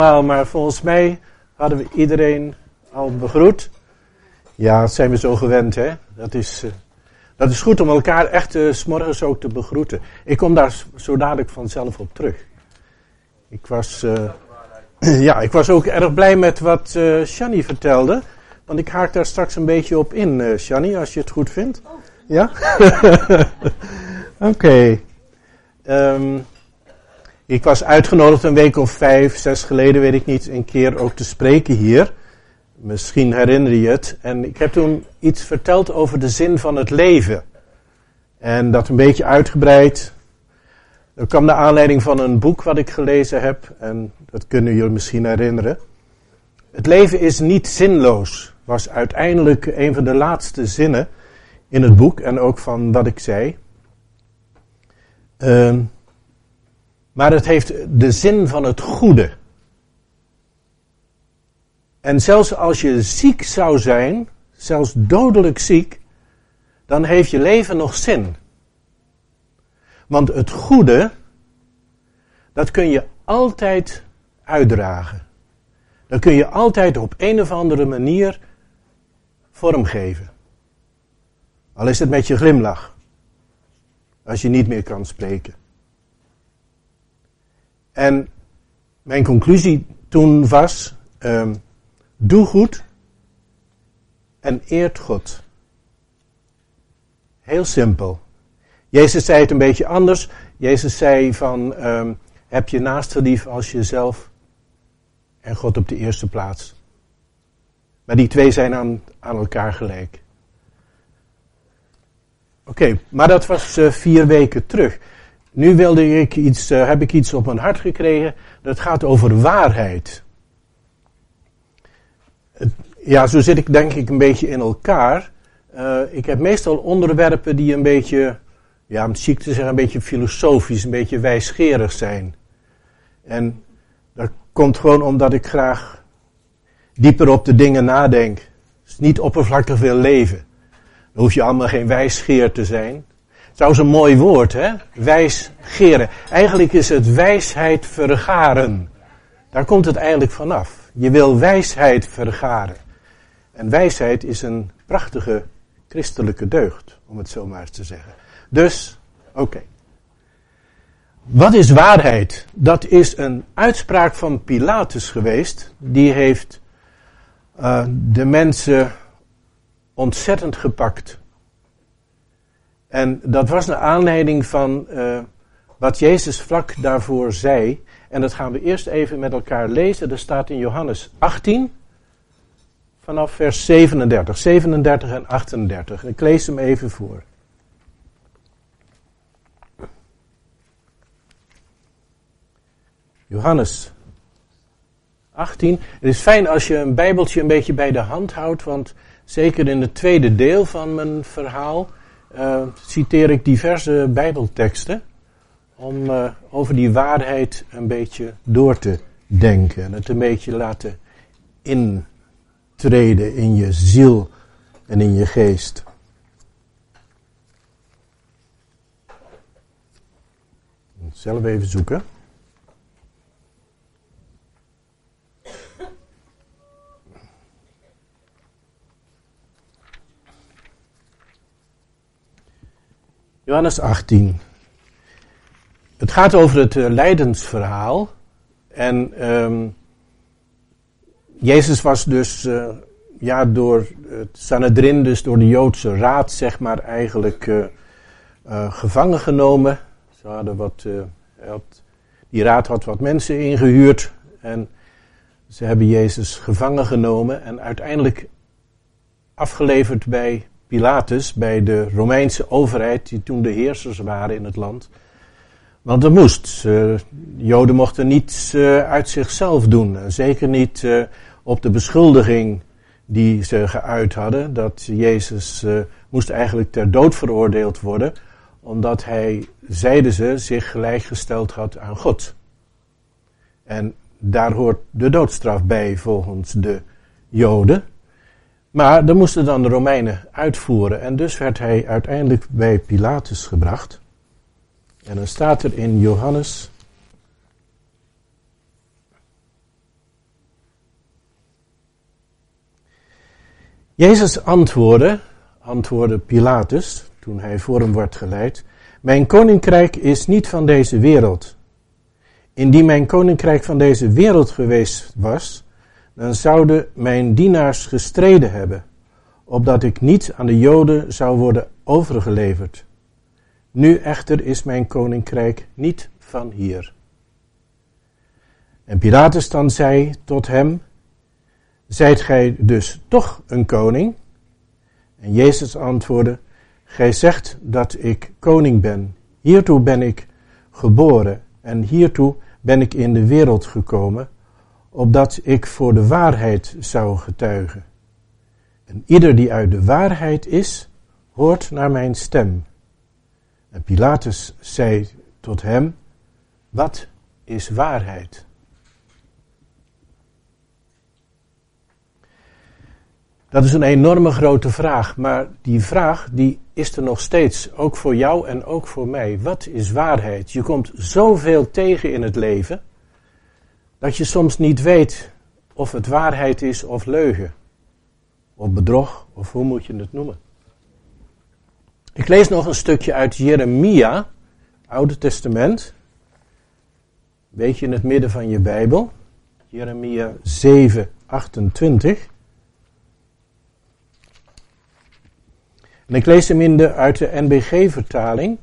Maar volgens mij hadden we iedereen al begroet. Ja, dat zijn we zo gewend, hè. Dat is goed om elkaar echt 's morgens ook te begroeten. Ik kom daar zo dadelijk vanzelf op terug. Ik was ook erg blij met wat Shani vertelde. Want ik haak daar straks een beetje op in, Shani, als je het goed vindt. Ja? Oké. Ik was uitgenodigd een week of 5, 6 geleden, weet ik niet, een keer ook te spreken hier. Misschien herinner je het. En ik heb toen iets verteld over de zin van het leven. En dat een beetje uitgebreid. Er kwam de aanleiding van een boek wat ik gelezen heb. En dat kunnen jullie misschien herinneren. Het leven is niet zinloos. Was uiteindelijk een van de laatste zinnen in het boek. En ook van wat ik zei. Maar het heeft de zin van het goede. En zelfs als je ziek zou zijn, zelfs dodelijk ziek, dan heeft je leven nog zin. Want het goede, dat kun je altijd uitdragen. Dat kun je altijd op een of andere manier vormgeven. Al is het met je glimlach. Als je niet meer kan spreken. En mijn conclusie toen was, doe goed en eert God. Heel simpel. Jezus zei het een beetje anders. Jezus zei van, heb je naaste lief als jezelf en God op de eerste plaats. Maar die twee zijn aan elkaar gelijk. Oké, maar dat was 4 weken terug. Nu heb ik iets op mijn hart gekregen. Dat gaat over waarheid. Ja, zo zit ik denk ik een beetje in elkaar. Ik heb meestal onderwerpen die een beetje, ja, om chic te zeggen, een beetje filosofisch, een beetje wijsgerig zijn. En dat komt gewoon omdat ik graag dieper op de dingen nadenk. Dus niet oppervlakkig wil leven. Dan hoef je allemaal geen wijsgeer te zijn. Trouwens een mooi woord, hè? Wijsgeren. Eigenlijk is het wijsheid vergaren. Daar komt het eigenlijk vanaf. Je wil wijsheid vergaren. En wijsheid is een prachtige christelijke deugd, om het zo maar eens te zeggen. Dus, oké. Wat is waarheid? Dat is een uitspraak van Pilatus geweest. Die heeft de mensen ontzettend gepakt. En dat was naar aanleiding van wat Jezus vlak daarvoor zei. En dat gaan we eerst even met elkaar lezen. Dat staat in Johannes 18, vanaf vers 37 en 38. Ik lees hem even voor. Johannes 18. Het is fijn als je een bijbeltje een beetje bij de hand houdt, want zeker in het tweede deel van mijn verhaal citeer ik diverse bijbelteksten om over die waarheid een beetje door te denken en het een beetje laten intreden in je ziel en in je geest. Zelf even zoeken. Johannes 18. Het gaat over het lijdensverhaal. En Jezus was dus door het Sanhedrin, dus door de Joodse raad, zeg maar, eigenlijk gevangen genomen. Ze hadden die raad had wat mensen ingehuurd. En ze hebben Jezus gevangen genomen en uiteindelijk afgeleverd bij Pilatus, bij de Romeinse overheid, die toen de heersers waren in het land. Want dat moest. Joden mochten niets uit zichzelf doen. Zeker niet op de beschuldiging die ze geuit hadden. Dat Jezus moest eigenlijk ter dood veroordeeld worden. Omdat hij, zeiden ze, zich gelijkgesteld had aan God. En daar hoort de doodstraf bij volgens de Joden. Maar dat moesten dan de Romeinen uitvoeren. En dus werd hij uiteindelijk bij Pilatus gebracht. En dan staat er in Johannes Jezus antwoordde Pilatus, toen hij voor hem wordt geleid: mijn koninkrijk is niet van deze wereld. Indien mijn koninkrijk van deze wereld geweest was, dan zouden mijn dienaars gestreden hebben, opdat ik niet aan de Joden zou worden overgeleverd. Nu echter is mijn koninkrijk niet van hier. En Pilatus dan zei tot hem: zijt gij dus toch een koning? En Jezus antwoordde: gij zegt dat ik koning ben. Hiertoe ben ik geboren en hiertoe ben ik in de wereld gekomen, opdat ik voor de waarheid zou getuigen. En ieder die uit de waarheid is, hoort naar mijn stem. En Pilatus zei tot hem: wat is waarheid? Dat is een enorme grote vraag, maar die vraag die is er nog steeds, ook voor jou en ook voor mij. Wat is waarheid? Je komt zoveel tegen in het leven, dat je soms niet weet of het waarheid is of leugen, of bedrog, of hoe moet je het noemen. Ik lees nog een stukje uit Jeremia, Oude Testament, een beetje in het midden van je Bijbel, Jeremia 7:28. En ik lees hem uit de NBG-vertaling.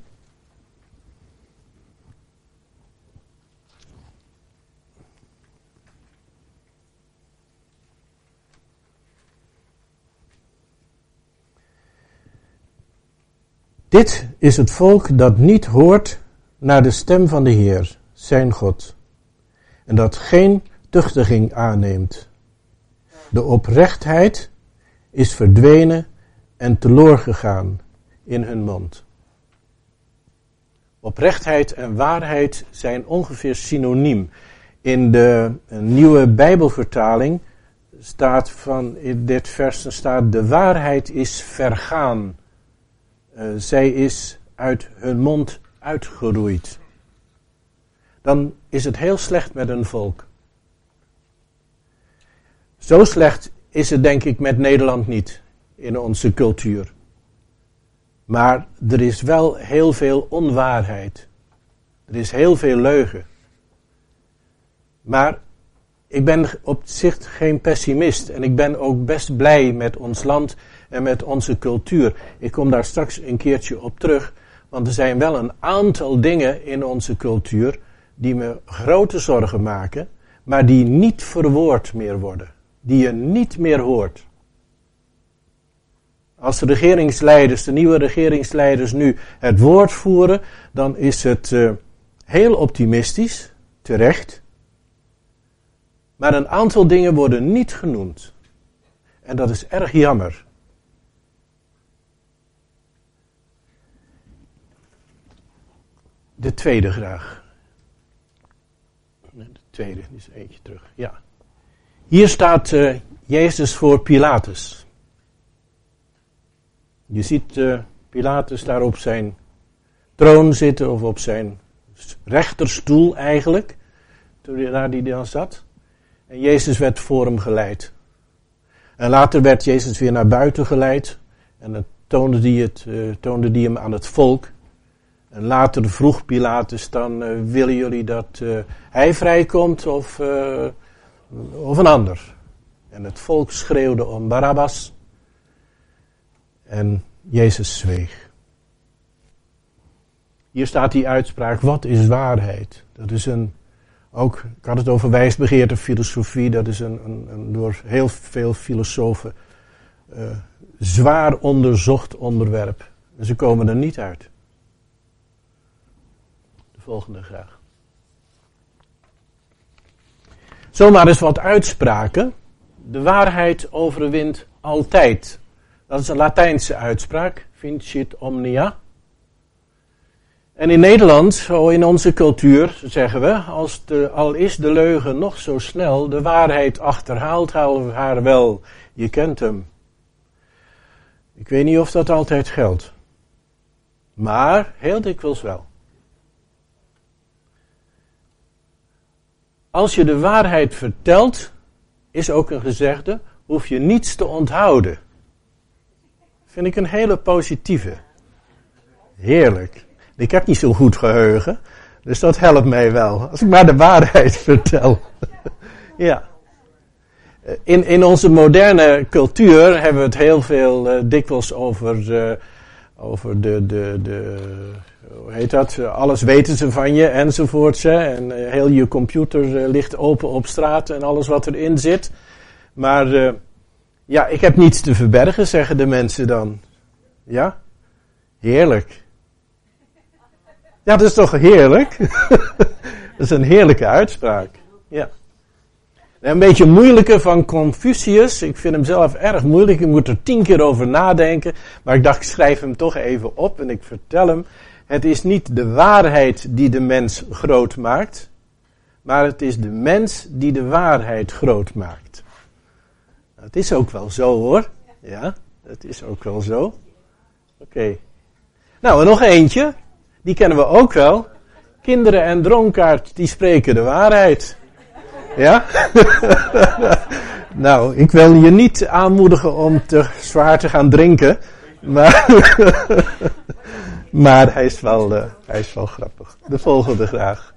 Dit is het volk dat niet hoort naar de stem van de Heer, zijn God, en dat geen tuchtiging aanneemt. De oprechtheid is verdwenen en teloor gegaan in hun mond. Oprechtheid en waarheid zijn ongeveer synoniem. In de nieuwe Bijbelvertaling staat in dit vers staat: de waarheid is vergaan. Zij is uit hun mond uitgeroeid. Dan is het heel slecht met een volk. Zo slecht is het denk ik met Nederland niet in onze cultuur. Maar er is wel heel veel onwaarheid. Er is heel veel leugen. Maar ik ben op zich geen pessimist. En ik ben ook best blij met ons land en met onze cultuur. Ik kom daar straks een keertje op terug. Want er zijn wel een aantal dingen in onze cultuur die me grote zorgen maken, maar die niet verwoord meer worden. Die je niet meer hoort. Als de regeringsleiders, de nieuwe regeringsleiders nu het woord voeren, dan is het heel optimistisch, terecht. Maar een aantal dingen worden niet genoemd. En dat is erg jammer. De tweede graag. De tweede, die is eentje terug. Ja. Hier staat Jezus voor Pilatus. Je ziet Pilatus daar op zijn troon zitten, of op zijn rechterstoel eigenlijk, daar die dan zat. En Jezus werd voor hem geleid. En later werd Jezus weer naar buiten geleid. En dan toonde die hem aan het volk. En later vroeg Pilatus dan, willen jullie dat hij vrijkomt of een ander? En het volk schreeuwde om Barabbas. En Jezus zweeg. Hier staat die uitspraak: wat is waarheid? Dat is ik had het over wijsbegeerte filosofie, dat is een door heel veel filosofen zwaar onderzocht onderwerp. En ze komen er niet uit. De volgende graag. Zomaar eens wat uitspraken. De waarheid overwint altijd. Dat is een Latijnse uitspraak. Vincit omnia. En in Nederland, zo in onze cultuur, zeggen we: al is de leugen nog zo snel, de waarheid achterhaalt haar wel. Je kent hem. Ik weet niet of dat altijd geldt. Maar heel dikwijls wel. Als je de waarheid vertelt, is ook een gezegde, hoef je niets te onthouden. Vind ik een hele positieve. Heerlijk. Ik heb niet zo'n goed geheugen, dus dat helpt mij wel. Als ik maar de waarheid vertel. Ja. In onze moderne cultuur hebben we het heel veel dikwijls over hoe heet dat? Alles weten ze van je enzovoorts. En heel je computer ligt open op straat en alles wat erin zit. Maar ja, ik heb niets te verbergen, zeggen de mensen dan. Ja? Heerlijk. Ja, dat is toch heerlijk? Dat is een heerlijke uitspraak. Ja. Een beetje moeilijke van Confucius. Ik vind hem zelf erg moeilijk. Ik moet er 10 keer over nadenken. Maar ik dacht, ik schrijf hem toch even op en ik vertel hem. Het is niet de waarheid die de mens groot maakt. Maar het is de mens die de waarheid groot maakt. Het is ook wel zo hoor. Ja, het is ook wel zo. Oké. Nou, en nog eentje. Die kennen we ook wel. Kinderen en dronkaard, die spreken de waarheid. Ja? Nou, ik wil je niet aanmoedigen om te zwaar te gaan drinken. Maar hij is wel grappig. De volgende graag.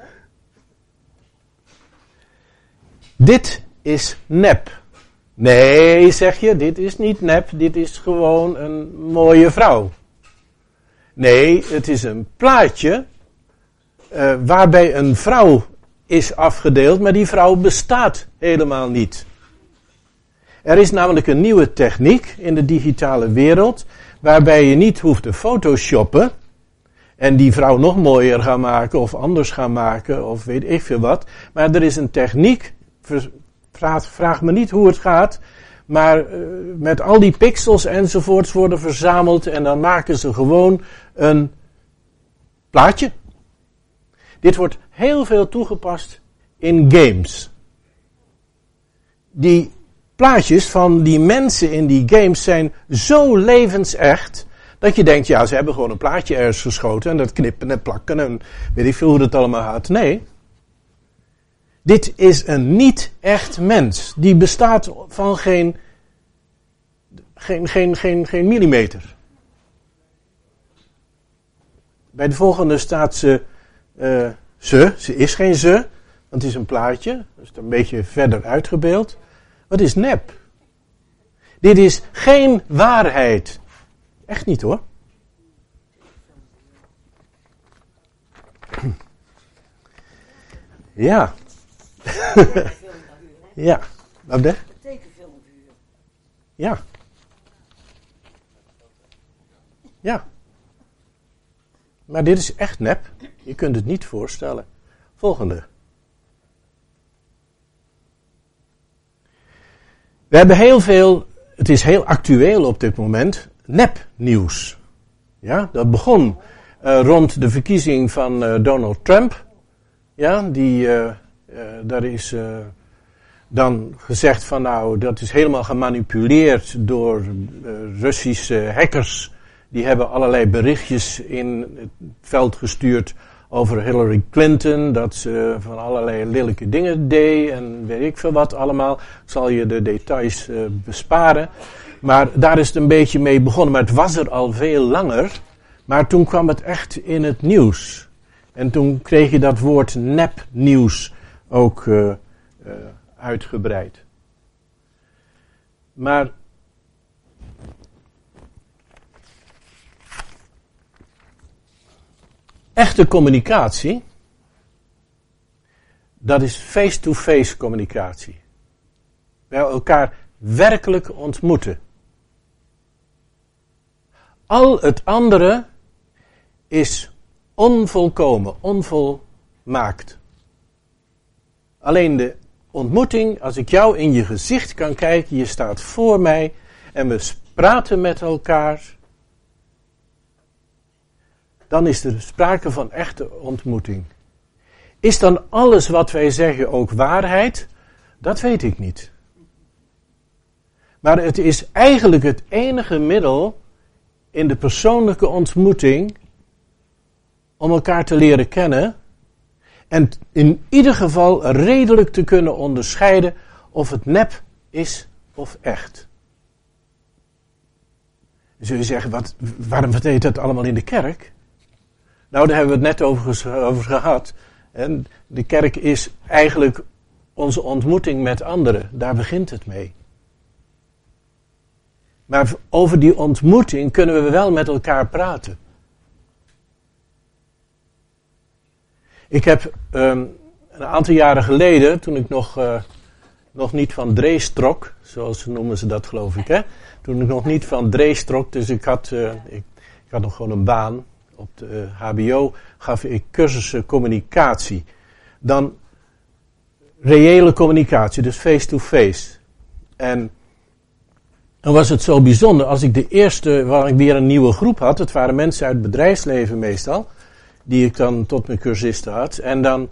Dit is nep. Nee, zeg je, dit is niet nep. Dit is gewoon een mooie vrouw. Nee, het is een plaatje waarbij een vrouw is afgedeeld, maar die vrouw bestaat helemaal niet. Er is namelijk een nieuwe techniek in de digitale wereld, waarbij je niet hoeft te photoshoppen en die vrouw nog mooier gaan maken of anders gaan maken of weet ik veel wat. Maar er is een techniek, vraag me niet hoe het gaat, maar met al die pixels enzovoorts worden verzameld en dan maken ze gewoon een plaatje. Dit wordt heel veel toegepast in games. Die plaatjes van die mensen in die games zijn zo levensecht, dat je denkt, ja, ze hebben gewoon een plaatje ergens geschoten en dat knippen en plakken en weet ik veel hoe dat allemaal gaat. Nee. Dit is een niet echt mens. Die bestaat van geen millimeter. Bij de volgende staat ze is geen ze, want het is een plaatje. Dat is een beetje verder uitgebeeld. Wat is nep? Dit is geen waarheid. Echt niet hoor. Ja. Ja. Wat de? Tekenfilmvuur. Ja. Ja. Maar dit is echt nep. Je kunt het niet voorstellen. Volgende. We hebben heel veel, het is heel actueel op dit moment, nepnieuws. Ja, dat begon rond de verkiezing van Donald Trump. Ja, daar is dan gezegd van nou, dat is helemaal gemanipuleerd door Russische hackers. Die hebben allerlei berichtjes in het veld gestuurd over Hillary Clinton, dat ze van allerlei lelijke dingen deed en weet ik veel wat allemaal. Ik zal je de details besparen. Maar daar is het een beetje mee begonnen, maar het was er al veel langer. Maar toen kwam het echt in het nieuws. En toen kreeg je dat woord nepnieuws ook uitgebreid. Maar echte communicatie, dat is face-to-face communicatie. Bij elkaar werkelijk ontmoeten. Al het andere is onvolkomen, onvolmaakt. Alleen de ontmoeting, als ik jou in je gezicht kan kijken, je staat voor mij en we praten met elkaar, dan is er sprake van echte ontmoeting. Is dan alles wat wij zeggen ook waarheid? Dat weet ik niet. Maar het is eigenlijk het enige middel in de persoonlijke ontmoeting om elkaar te leren kennen en in ieder geval redelijk te kunnen onderscheiden of het nep is of echt. Dan zul je zeggen, waarom vertel je dat allemaal in de kerk? Nou, daar hebben we het net over gehad. En de kerk is eigenlijk onze ontmoeting met anderen. Daar begint het mee. Maar over die ontmoeting kunnen we wel met elkaar praten. Ik heb een aantal jaren geleden, toen ik nog niet van Drees trok, zoals noemen ze dat geloof ik, hè? Toen ik nog niet van Drees trok, dus ik had nog gewoon een baan. Op de HBO gaf ik cursussen communicatie. Dan reële communicatie, dus face-to-face. En dan was het zo bijzonder, als ik de eerste, waar ik weer een nieuwe groep had, het waren mensen uit het bedrijfsleven meestal, die ik dan tot mijn cursisten had. En dan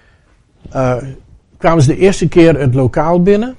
kwamen ze de eerste keer het lokaal binnen.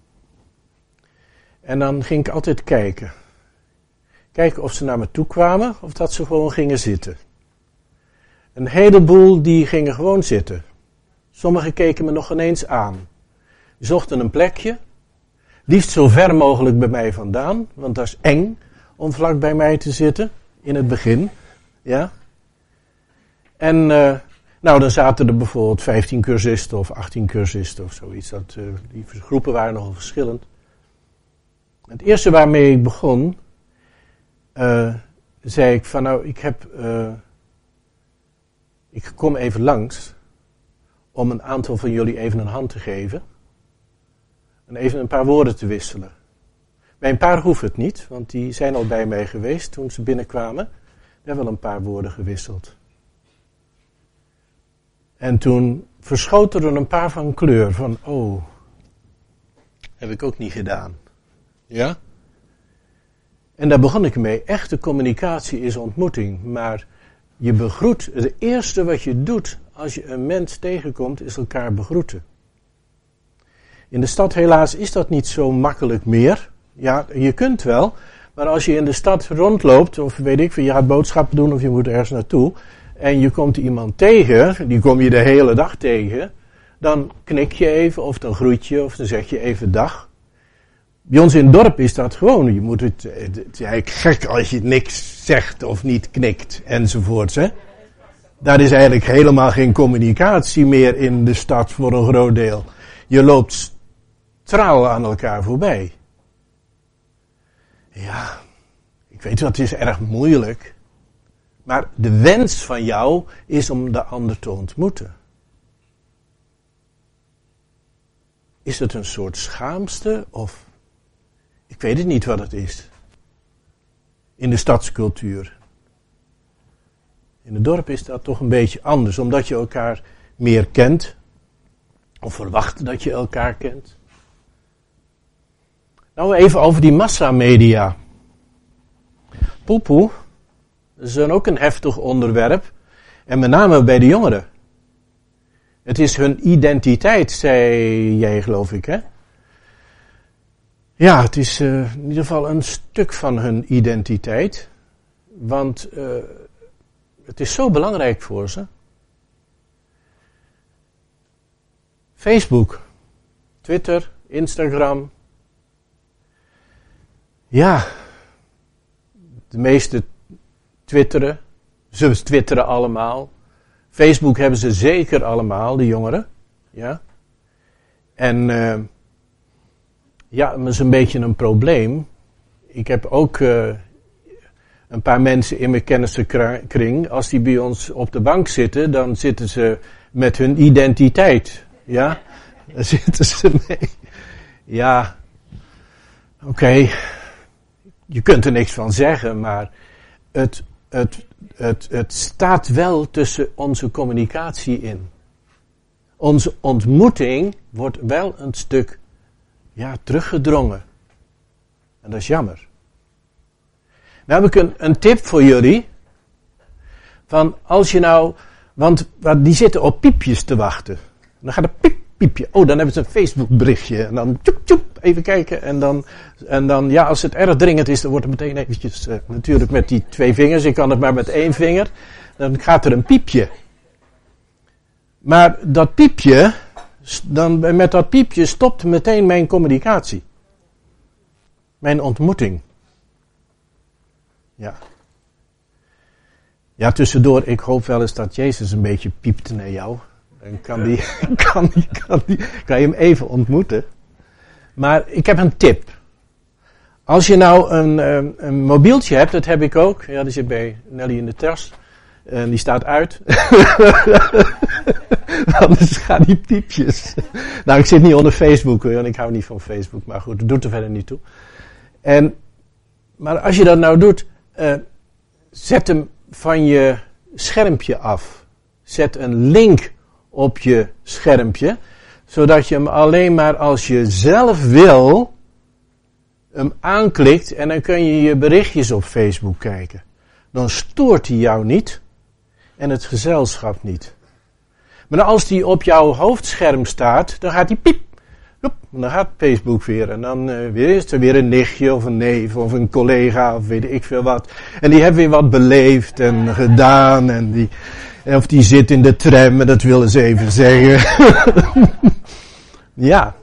En dan ging ik altijd kijken. Kijken of ze naar me toe kwamen of dat ze gewoon gingen zitten. Een heleboel die gingen gewoon zitten. Sommigen keken me nog ineens aan. Die zochten een plekje. Liefst zo ver mogelijk bij mij vandaan. Want dat is eng om vlak bij mij te zitten. In het begin. Ja. En dan zaten er bijvoorbeeld 15 cursisten of 18 cursisten of zoiets. Die groepen waren nogal verschillend. Het eerste waarmee ik begon, zei ik van ik kom even langs om een aantal van jullie even een hand te geven. En even een paar woorden te wisselen. Bij een paar hoeft het niet, want die zijn al bij mij geweest toen ze binnenkwamen. We hebben wel een paar woorden gewisseld. En toen verschoten er een paar van kleur. Van, heb ik ook niet gedaan. Ja? En daar begon ik mee. Echte communicatie is ontmoeting. Maar je begroet. Het eerste wat je doet als je een mens tegenkomt, is elkaar begroeten. In de stad helaas is dat niet zo makkelijk meer. Ja, je kunt wel. Maar als je in de stad rondloopt, of weet ik veel, je gaat boodschappen doen of je moet ergens naartoe. En je komt iemand tegen, die kom je de hele dag tegen. Dan knik je even, of dan groet je, of dan zeg je even dag. Bij ons in het dorp is dat gewoon. Het is eigenlijk gek als je niks zegt of niet knikt, enzovoorts. Hè? Daar is eigenlijk helemaal geen communicatie meer in de stad voor een groot deel. Je loopt straal aan elkaar voorbij. Ja, ik weet dat is erg moeilijk. Maar de wens van jou is om de ander te ontmoeten. Is het een soort schaamste of... Ik weet het niet wat het is. In de stadscultuur. In het dorp is dat toch een beetje anders. Omdat je elkaar meer kent. Of verwacht dat je elkaar kent. Nou even over die massamedia. Poepoe. Dat is ook een heftig onderwerp. En met name bij de jongeren. Het is hun identiteit, zei jij geloof ik, hè? Ja, het is in ieder geval een stuk van hun identiteit. Want het is zo belangrijk voor ze. Facebook, Twitter, Instagram. Ja, de meeste twitteren. Ze twitteren allemaal. Facebook hebben ze zeker allemaal, de jongeren. Ja. En ja, dat is een beetje een probleem. Ik heb ook een paar mensen in mijn kennissenkring. Als die bij ons op de bank zitten, dan zitten ze met hun identiteit. Ja, daar zitten ze mee. Ja, oké. Je kunt er niks van zeggen, maar het staat wel tussen onze communicatie in. Onze ontmoeting wordt wel een stuk teruggedrongen. En dat is jammer. Nou heb ik een tip voor jullie. Van als je nou, want die zitten op piepjes te wachten. Dan gaat er piepje. Oh, dan hebben ze een Facebook berichtje. En dan even kijken. En dan ja, als het erg dringend is, dan wordt het meteen eventjes, natuurlijk met die 2 vingers. Ik kan het maar met 1 vinger. Dan gaat er een piepje. Maar dat piepje, met dat piepje stopt meteen mijn communicatie. Mijn ontmoeting. Ja. Ja, tussendoor, ik hoop wel eens dat Jezus een beetje piept naar jou. Dan kan je hem even ontmoeten. Maar ik heb een tip. Als je nou een mobieltje hebt, dat heb ik ook. Ja, die zit bij Nelly in de tas. En die staat uit. Anders gaan die piepjes. Nou, ik zit niet onder Facebook, hoor, want ik hou niet van Facebook. Maar goed, dat doet er verder niet toe. Maar als je dat nou doet, zet hem van je schermpje af. Zet een link op je schermpje, zodat je hem alleen maar als je zelf wil, hem aanklikt en dan kun je je berichtjes op Facebook kijken. Dan stoort hij jou niet en het gezelschap niet. Maar als die op jouw hoofdscherm staat, dan gaat hij piep. Dan gaat Facebook weer en dan is er weer een nichtje of een neef of een collega of weet ik veel wat. En die heeft weer wat beleefd en gedaan of die zit in de tram en dat willen ze even zeggen. Ja.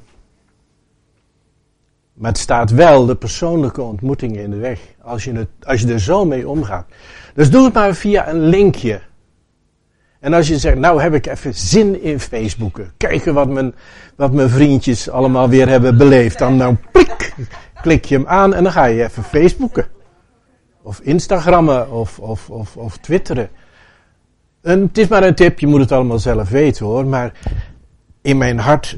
Maar het staat wel de persoonlijke ontmoetingen in de weg. Als je er zo mee omgaat. Dus doe het maar via een linkje. En als je zegt, nou heb ik even zin in Facebooken. Kijken wat mijn vriendjes allemaal weer hebben beleefd. Dan klik je hem aan en dan ga je even Facebooken. Of Instagrammen of Twitteren. En het is maar een tip, je moet het allemaal zelf weten hoor. Maar in mijn hart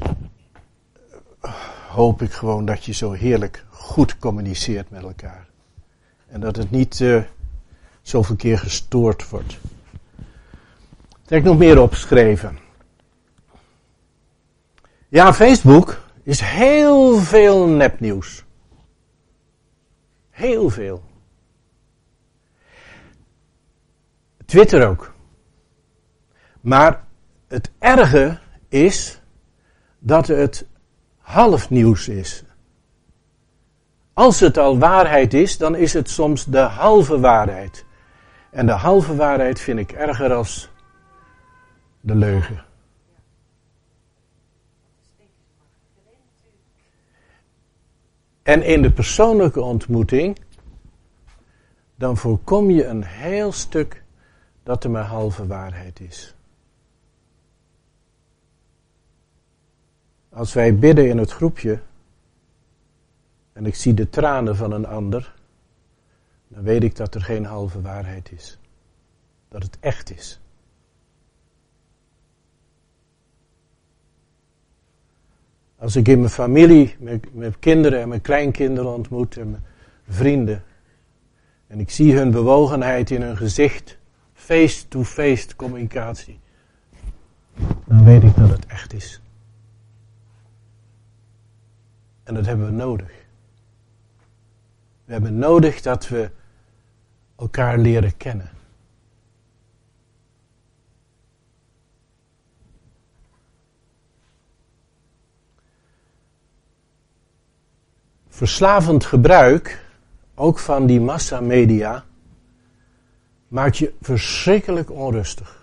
hoop ik gewoon dat je zo heerlijk goed communiceert met elkaar. En dat het niet zoveel keer gestoord wordt. Dat heb ik nog meer opgeschreven. Ja, Facebook is heel veel nepnieuws. Heel veel. Twitter ook. Maar het erge is dat het halfnieuws is. Als het al waarheid is, dan is het soms de halve waarheid. En de halve waarheid vind ik erger als de leugen. En in de persoonlijke ontmoeting, dan voorkom je een heel stuk dat er maar halve waarheid is. Als wij bidden in het groepje en ik zie de tranen van een ander, dan weet ik dat er geen halve waarheid is. Dat het echt is. Als ik in mijn familie, mijn kinderen en mijn kleinkinderen ontmoet en mijn vrienden, en ik zie hun bewogenheid in hun gezicht, face-to-face communicatie, dan weet ik dat het echt is. En dat hebben we nodig. We hebben nodig dat we elkaar leren kennen. Verslavend gebruik, ook van die massamedia, maakt je verschrikkelijk onrustig.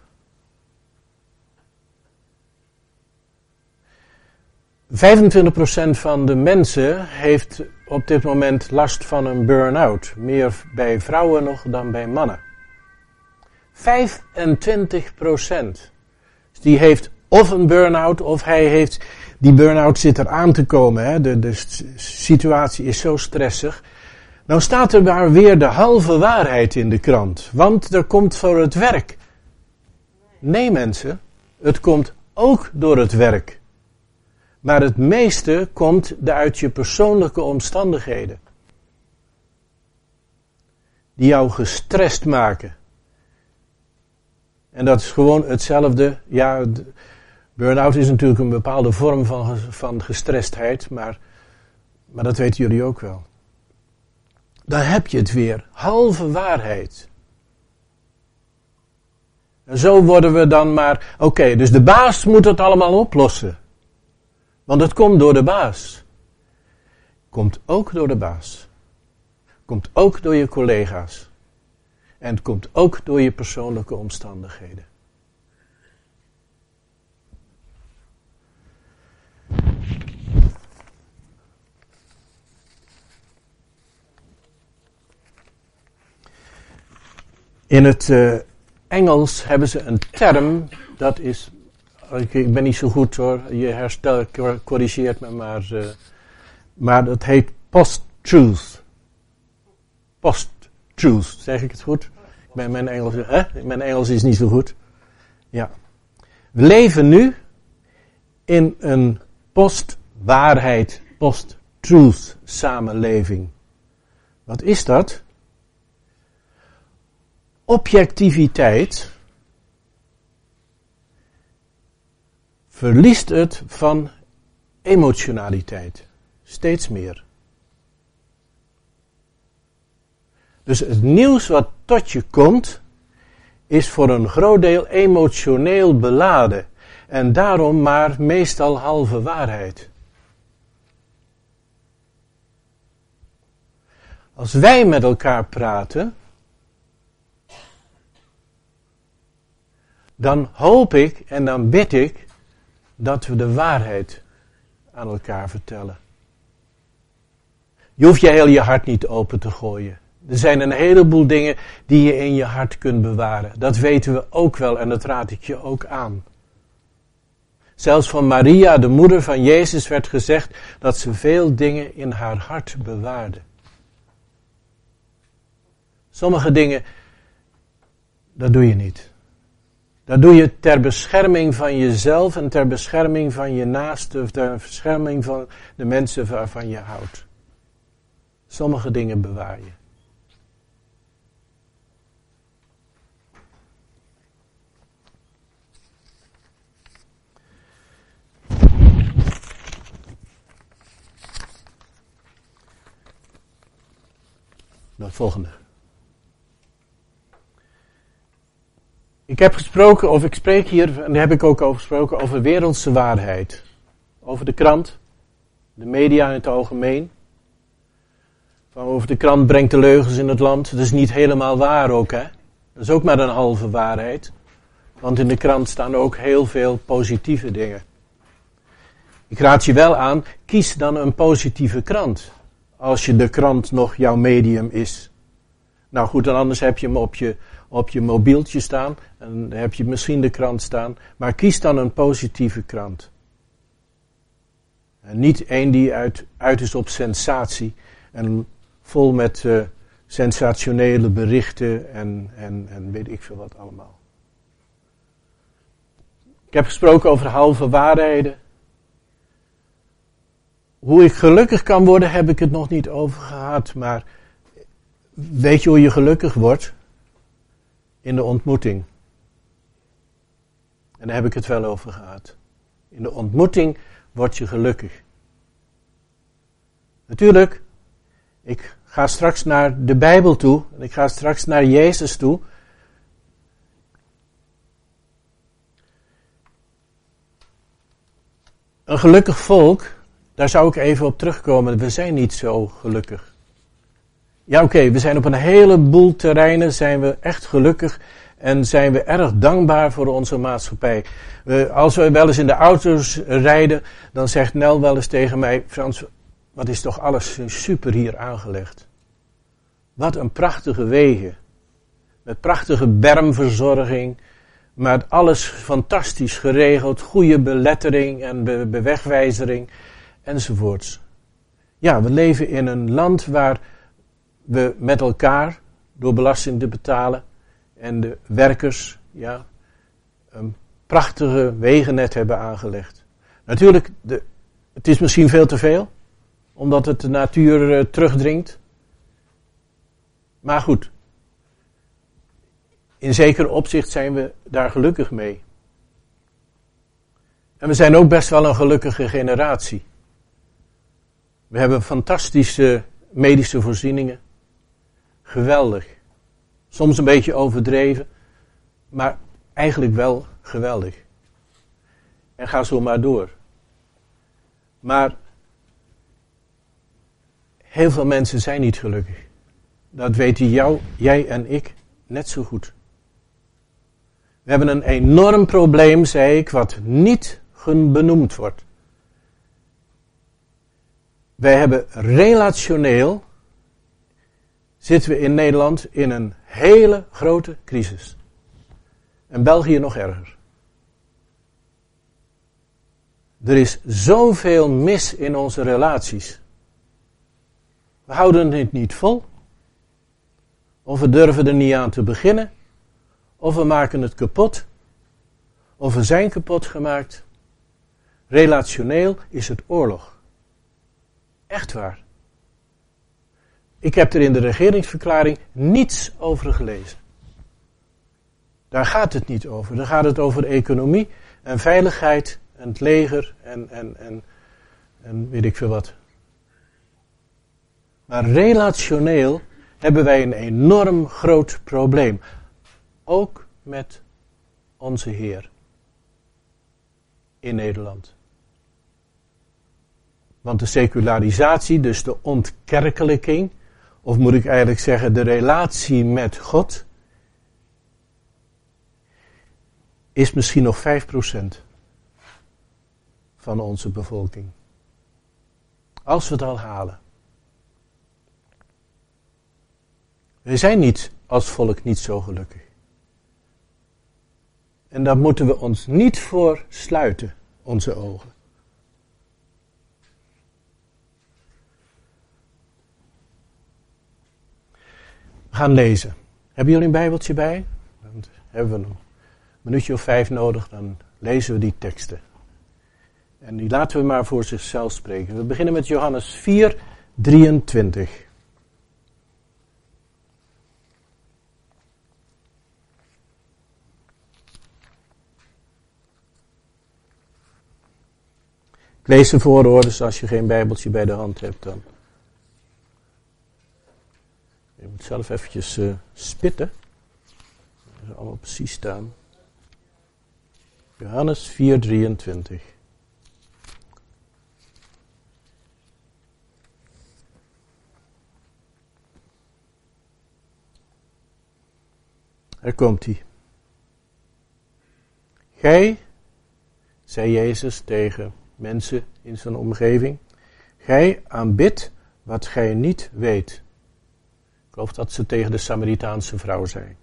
25% van de mensen heeft op dit moment last van een burn-out. Meer bij vrouwen nog dan bij mannen. 25%. Dus die heeft of een burn-out of hij heeft... Die burn-out zit er aan te komen. Hè? De situatie is zo stressig. Nou staat er maar weer de halve waarheid in de krant. Want er komt voor het werk. Nee mensen, het komt ook door het werk. Maar het meeste komt uit je persoonlijke omstandigheden. Die jou gestrest maken. En dat is gewoon hetzelfde. Ja, burn-out is natuurlijk een bepaalde vorm van gestrestheid. Maar dat weten jullie ook wel. Dan heb je het weer. Halve waarheid. En zo worden we dan maar... Oké, dus de baas moet het allemaal oplossen. Want het komt door de baas. Komt ook door de baas. Komt ook door je collega's. En het komt ook door je persoonlijke omstandigheden. In het Engels hebben ze een term, dat is, ik ben niet zo goed hoor, je corrigeert me, maar dat heet post-truth. Post-truth, zeg ik het goed? Mijn Engels is niet zo goed. Ja. We leven nu in een post-waarheid, post-truth samenleving. Wat is dat? Objectiviteit verliest het van emotionaliteit. Steeds meer. Dus het nieuws wat tot je komt, is voor een groot deel emotioneel beladen. En daarom maar meestal halve waarheid. Als wij met elkaar praten, dan hoop ik en dan bid ik dat we de waarheid aan elkaar vertellen. Je hoeft je heel je hart niet open te gooien. Er zijn een heleboel dingen die je in je hart kunt bewaren. Dat weten we ook wel en dat raad ik je ook aan. Zelfs van Maria, de moeder van Jezus, werd gezegd dat ze veel dingen in haar hart bewaarde. Sommige dingen, dat doe je niet. Dat doe je ter bescherming van jezelf en ter bescherming van je naaste of ter bescherming van de mensen waarvan je houdt. Sommige dingen bewaar je. Nou, het volgende. Ik heb gesproken, of ik spreek hier, en daar heb ik ook over gesproken, over wereldse waarheid. Over de krant, de media in het algemeen. Over de krant brengt de leugens in het land. Dat is niet helemaal waar ook, hè. Dat is ook maar een halve waarheid. Want in de krant staan ook heel veel positieve dingen. Ik raad je wel aan, kies dan een positieve krant. Als je de krant nog jouw medium is. Nou goed, en anders heb je hem op je mobieltje staan. En dan heb je misschien de krant staan. Maar kies dan een positieve krant. En niet één die uit is op sensatie. En vol met sensationele berichten en weet ik veel wat allemaal. Ik heb gesproken over halve waarheden. Hoe ik gelukkig kan worden, heb ik het nog niet over gehad. Maar weet je hoe je gelukkig wordt? In de ontmoeting. En daar heb ik het wel over gehad. In de ontmoeting word je gelukkig. Natuurlijk, ik ga straks naar de Bijbel toe. En ik ga straks naar Jezus toe. Een gelukkig volk, daar zou ik even op terugkomen. We zijn niet zo gelukkig. Ja, oké, we zijn op een heleboel terreinen zijn we echt gelukkig. En zijn we erg dankbaar voor onze maatschappij. Als we wel eens in de auto's rijden, dan zegt Nel wel eens tegen mij: Frans, wat is toch alles super hier aangelegd. Wat een prachtige wegen. Met prachtige bermverzorging. Met alles fantastisch geregeld. Goede belettering en bewegwijzering. Enzovoorts. Ja, we leven in een land waar we met elkaar, door belasting te betalen, en de werkers, ja, een prachtige wegennet hebben aangelegd. Natuurlijk, het is misschien veel te veel, omdat het de natuur terugdringt. Maar goed, in zekere opzicht zijn we daar gelukkig mee. En we zijn ook best wel een gelukkige generatie. We hebben fantastische medische voorzieningen. Geweldig. Soms een beetje overdreven, maar eigenlijk wel geweldig. En ga zo maar door. Maar heel veel mensen zijn niet gelukkig. Dat weten jij en ik net zo goed. We hebben een enorm probleem, zei ik, wat niet benoemd wordt. Wij hebben relationeel, zitten we in Nederland in een hele grote crisis. En België nog erger. Er is zoveel mis in onze relaties. We houden het niet vol. Of we durven er niet aan te beginnen. Of we maken het kapot. Of we zijn kapot gemaakt. Relationeel is het oorlog. Echt waar. Ik heb er in de regeringsverklaring niets over gelezen. Daar gaat het niet over. Daar gaat het over economie en veiligheid en het leger en weet ik veel wat. Maar relationeel hebben wij een enorm groot probleem. Ook met onze Heer. In Nederland. Want de secularisatie, dus de ontkerkelijking, of moet ik eigenlijk zeggen de relatie met God, is misschien nog 5% van onze bevolking. Als we het al halen. We zijn niet als volk niet zo gelukkig. En daar moeten we ons niet voor sluiten, onze ogen. We gaan lezen. Hebben jullie een Bijbeltje bij? Dan hebben we een minuutje of 5 nodig, dan lezen we die teksten. En die laten we maar voor zichzelf spreken. We beginnen met Johannes 4, 23. Ik lees ze voor hoor, dus als je geen Bijbeltje bij de hand hebt dan. Je moet zelf eventjes spitten. Dat ze allemaal precies staan. Johannes 4, 23. Daar komt hij. Gij, zei Jezus tegen mensen in zijn omgeving, gij aanbidt wat gij niet weet. Ik geloof dat ze tegen de Samaritaanse vrouw zei.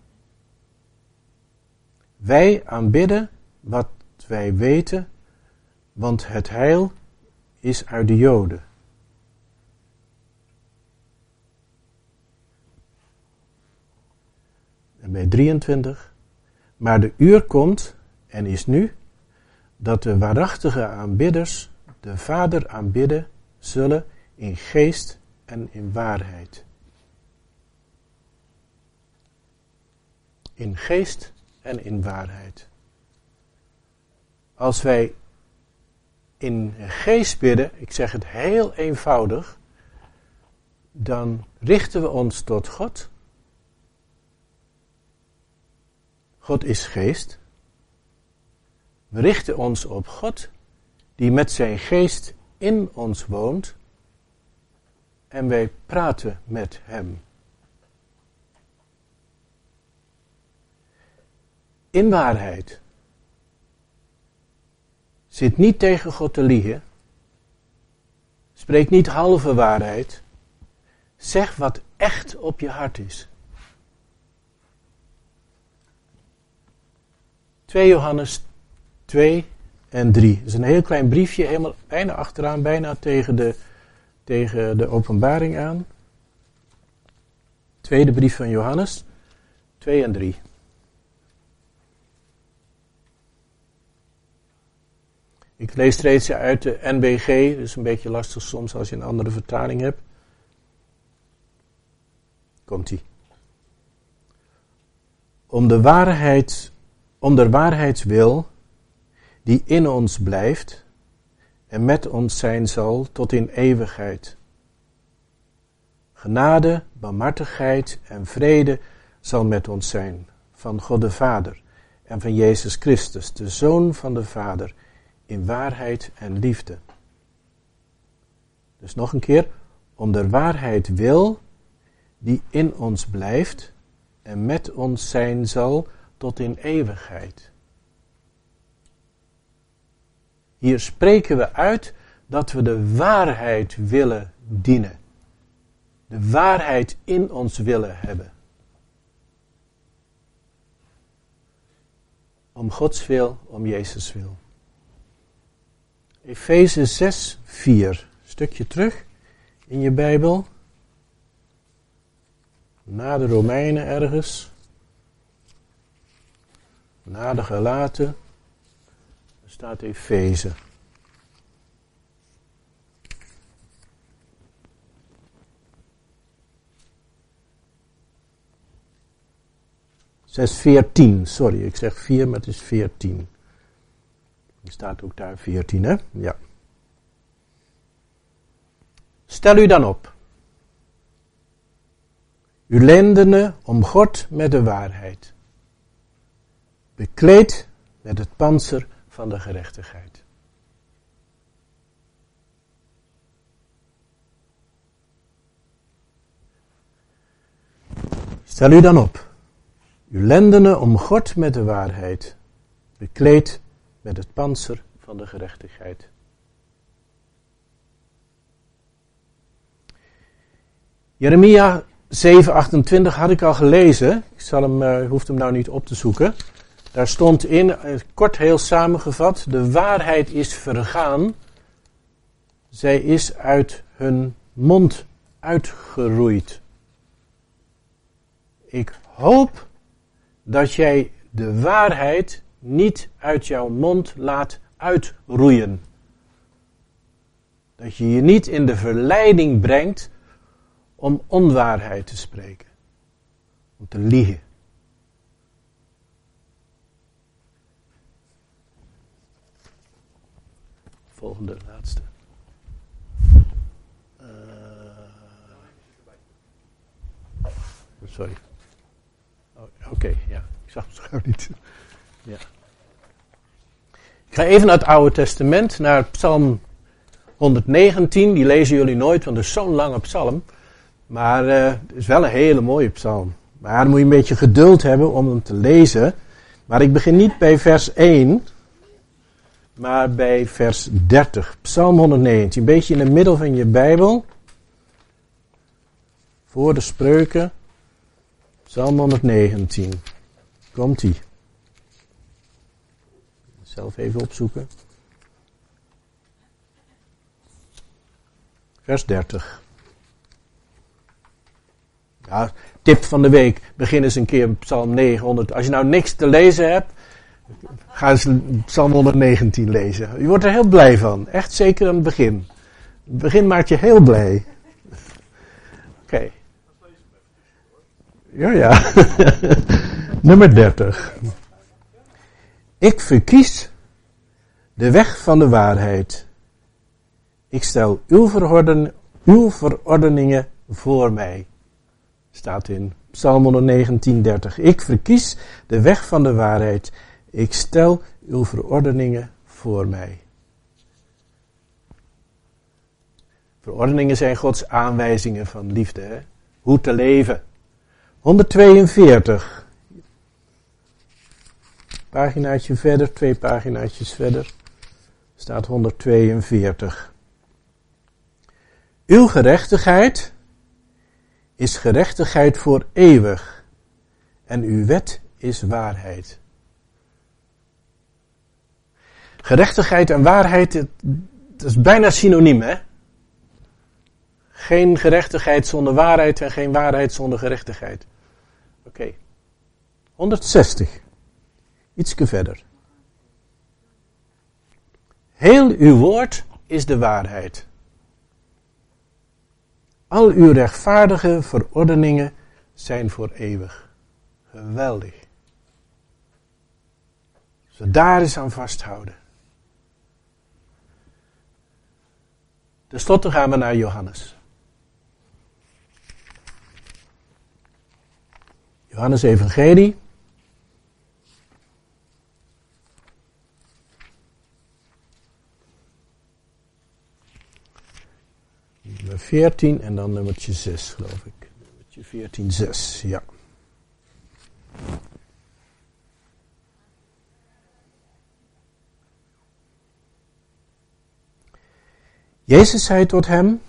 Wij aanbidden wat wij weten, want het heil is uit de Joden. En bij 23. Maar de uur komt, en is nu, dat de waarachtige aanbidders de Vader aanbidden zullen in geest en in waarheid. In geest en in waarheid. Als wij in geest bidden, ik zeg het heel eenvoudig, dan richten we ons tot God. God is geest. We richten ons op God, die met zijn geest in ons woont. En wij praten met hem. In waarheid. Zit niet tegen God te liegen. Spreek niet halve waarheid. Zeg wat echt op je hart is. 2 Johannes 2 en 3. Dat is een heel klein briefje, helemaal bijna achteraan, bijna tegen de openbaring aan. Tweede brief van Johannes, 2 en 3. Ik lees steeds uit de NBG, dus een beetje lastig soms als je een andere vertaling hebt. Komt-ie. Om de waarheidswil die in ons blijft en met ons zijn zal tot in eeuwigheid. Genade, barmhartigheid en vrede zal met ons zijn van God de Vader en van Jezus Christus, de Zoon van de Vader, in waarheid en liefde. Dus nog een keer, om de waarheid wil die in ons blijft en met ons zijn zal tot in eeuwigheid. Hier spreken we uit dat we de waarheid willen dienen. De waarheid in ons willen hebben. Om Gods wil, om Jezus wil. Efeze 6, 4. Stukje terug in je Bijbel. Na de Romeinen ergens. Na de Galaten. Er staat Efeze. Zes 14, sorry, ik zeg 4, maar het is 14. Er staat ook daar 14, hè? Ja. Stel u dan op. Uw lendenen omgord met de waarheid. Bekleed met het pantser van de gerechtigheid. Stel u dan op. Uw lendenen omgord met de waarheid. Bekleed met het pantser van de gerechtigheid. Jeremia 7:28 had ik al gelezen. Ik hoef hem nou niet op te zoeken. Daar stond in, kort heel samengevat, de waarheid is vergaan. Zij is uit hun mond uitgeroeid. Ik hoop dat jij de waarheid niet uit jouw mond laat uitroeien. Dat je je niet in de verleiding brengt om onwaarheid te spreken. Om te liegen. Volgende, laatste. Sorry. Oké, ja. Ik zag het schuil niet. Ja. Ik ga even naar het Oude Testament, naar Psalm 119. Die lezen jullie nooit, want het is zo'n lange psalm. Maar het is wel een hele mooie psalm. Maar dan moet je een beetje geduld hebben om hem te lezen. Maar ik begin niet bij vers 1, maar bij vers 30. Psalm 119, een beetje in het midden van je Bijbel. Voor de spreuken. Psalm 119. Komt-ie. Zelf even opzoeken. Vers 30. Ja, tip van de week. Begin eens een keer Psalm 900. Als je nou niks te lezen hebt, ga eens Psalm 119 lezen. Je wordt er heel blij van. Echt zeker aan het begin. Het begin maakt je heel blij. Oké. Ja. Nummer 30. Ik verkies de weg van de waarheid. Ik stel uw verordeningen voor mij. Staat in Psalm 119, 30. Ik verkies de weg van de waarheid. Ik stel uw verordeningen voor mij. Verordeningen zijn Gods aanwijzingen van liefde. Hè? Hoe te leven. 142. Paginaatje verder, 2 paginaatjes verder. Staat 142. Uw gerechtigheid is gerechtigheid voor eeuwig. En uw wet is waarheid. Gerechtigheid en waarheid, dat is bijna synoniem, hè? Geen gerechtigheid zonder waarheid en geen waarheid zonder gerechtigheid. Oké. 160. Ietske verder. Heel uw woord is de waarheid. Al uw rechtvaardige verordeningen zijn voor eeuwig. Geweldig. Zo daar eens aan vasthouden. Ten slotte gaan we naar Johannes. Johannes Evangelie. Nummer 14 en dan nummertje 6, geloof ik. Nummertje 14, 6, ja. Jezus zei tot hem,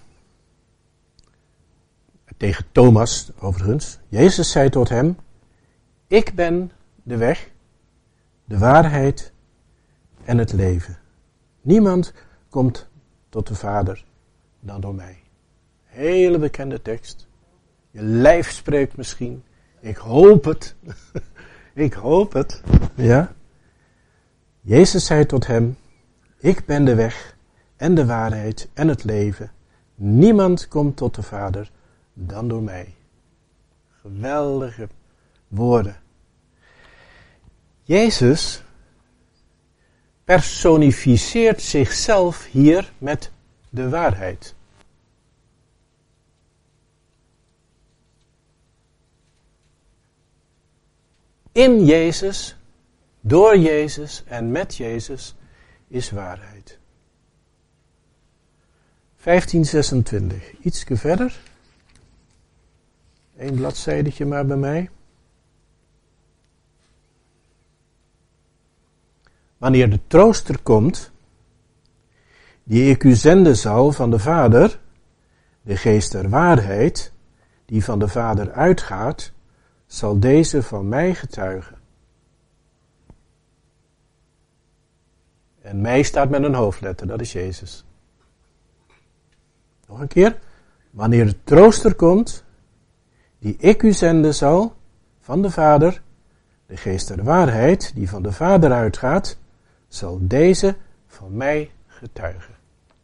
tegen Thomas overigens, Jezus zei tot hem, ik ben de weg, de waarheid en het leven. Niemand komt tot de Vader dan door mij. Hele bekende tekst. Je lijf spreekt misschien. Ik hoop het. Ik hoop het. Ja. Jezus zei tot hem, ik ben de weg en de waarheid en het leven. Niemand komt tot de Vader dan door mij. Geweldige woorden. Jezus personificeert zichzelf hier met de waarheid. In Jezus, door Jezus en met Jezus is waarheid. 1526, ietsje verder. Eén bladzijdertje maar bij mij. Wanneer de trooster komt, die ik u zenden zal van de Vader, de geest der waarheid, die van de Vader uitgaat, zal deze van mij getuigen. En mij staat met een hoofdletter, dat is Jezus. Nog een keer. Wanneer de trooster komt, die ik u zenden zal van de Vader, de geest der waarheid, die van de Vader uitgaat, zal deze van mij getuigen.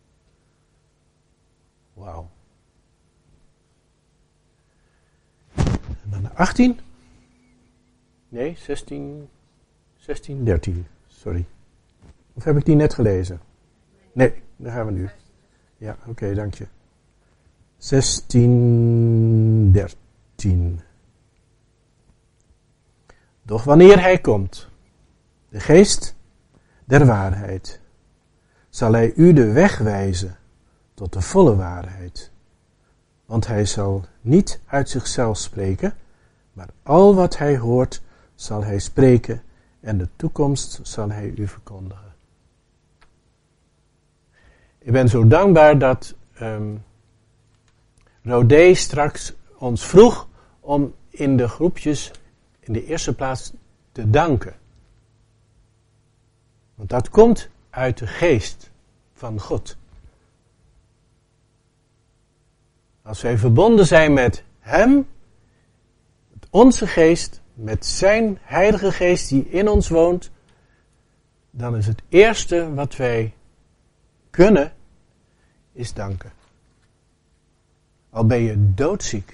Wauw. En dan 18. Nee, 16, 13. Sorry. Of heb ik die net gelezen? Nee, daar gaan we nu. Ja, oké, dank je. 16, 13. Doch wanneer hij komt, de geest der waarheid, zal hij u de weg wijzen tot de volle waarheid. Want hij zal niet uit zichzelf spreken, maar al wat hij hoort zal hij spreken en de toekomst zal hij u verkondigen. Ik ben zo dankbaar dat Rodé straks ons vroeg om in de groepjes in de eerste plaats te danken. Want dat komt uit de geest van God. Als wij verbonden zijn met Hem, met onze geest, met zijn Heilige Geest die in ons woont, dan is het eerste wat wij kunnen, is danken. Al ben je doodziek.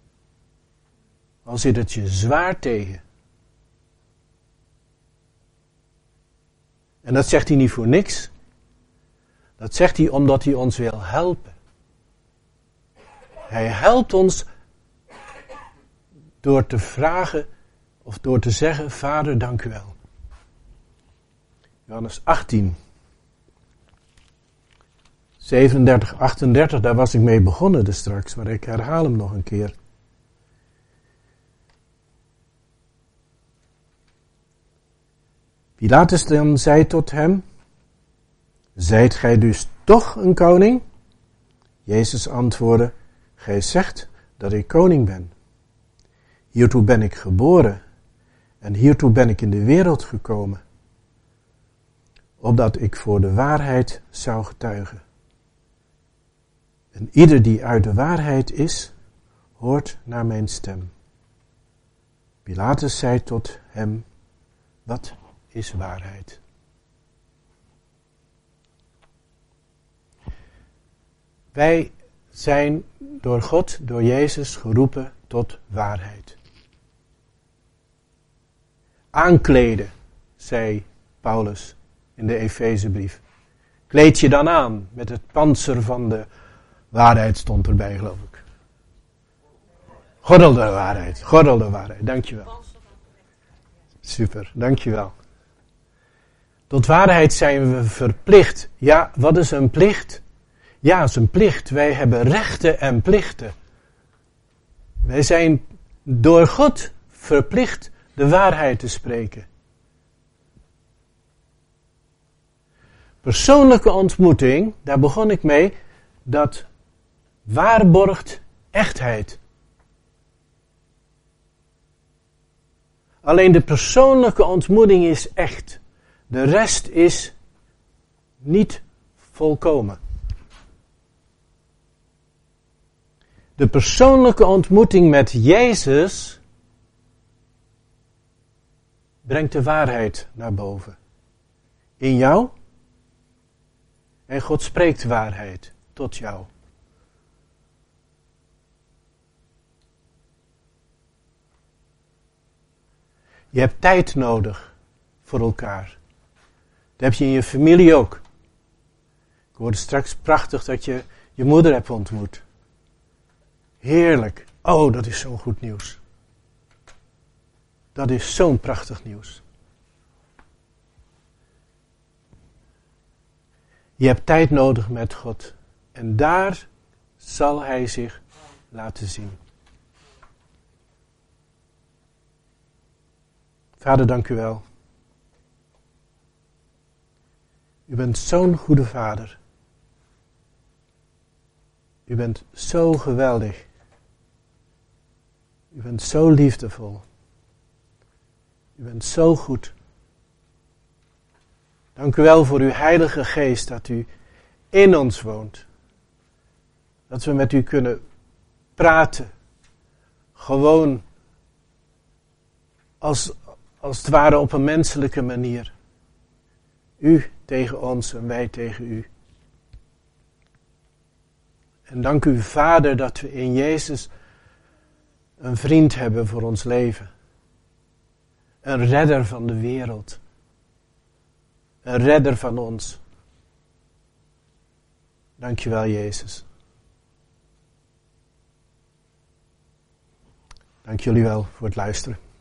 Al zit het je zwaar tegen. En dat zegt hij niet voor niks. Dat zegt hij omdat hij ons wil helpen. Hij helpt ons door te vragen of door te zeggen, Vader, dank u wel. Johannes 18. 37, 38, daar was ik mee begonnen dus straks, maar ik herhaal hem nog een keer. Pilatus dan zei tot hem, zijt gij dus toch een koning? Jezus antwoordde, gij zegt dat ik koning ben. Hiertoe ben ik geboren en hiertoe ben ik in de wereld gekomen, opdat ik voor de waarheid zou getuigen. En ieder die uit de waarheid is, hoort naar mijn stem. Pilatus zei tot hem, wat is waarheid? Wij zijn door God, door Jezus geroepen tot waarheid. Aankleden, zei Paulus in de Efezebrief. Kleed je dan aan met het pantser van de waarheid, stond erbij, geloof ik. Gordel de waarheid, dankjewel. Super, dankjewel. Tot waarheid zijn we verplicht. Ja, wat is een plicht? Ja, het is een plicht. Wij hebben rechten en plichten. Wij zijn door God verplicht de waarheid te spreken. Persoonlijke ontmoeting, daar begon ik mee, dat waarborgt echtheid. Alleen de persoonlijke ontmoeting is echt. De rest is niet volkomen. De persoonlijke ontmoeting met Jezus brengt de waarheid naar boven. In jou. En God spreekt waarheid tot jou. Je hebt tijd nodig voor elkaar. Dat heb je in je familie ook. Ik hoorde straks prachtig dat je je moeder hebt ontmoet. Heerlijk. Oh, dat is zo'n goed nieuws. Dat is zo'n prachtig nieuws. Je hebt tijd nodig met God. En daar zal Hij zich laten zien. Vader, dank u wel. U bent zo'n goede Vader. U bent zo geweldig. U bent zo liefdevol. U bent zo goed. Dank u wel voor uw Heilige Geest dat u in ons woont. Dat we met u kunnen praten. Gewoon als het ware op een menselijke manier. U tegen ons en wij tegen u. En dank u, Vader, dat we in Jezus een vriend hebben voor ons leven. Een redder van de wereld. Een redder van ons. Dank je wel, Jezus. Dank jullie wel voor het luisteren.